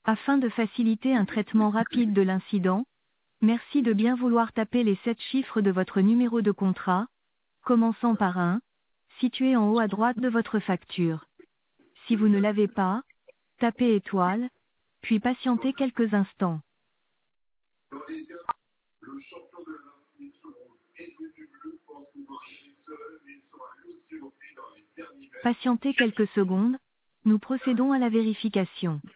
Afin de faciliter un traitement rapide de l'incident, merci de bien vouloir taper les 7 chiffres de votre numéro de contrat, commençant par 1, situé en haut à droite de votre facture. Si vous ne l'avez pas, tapez étoile, puis patientez quelques instants. Patientez quelques secondes, nous procédons à la vérification.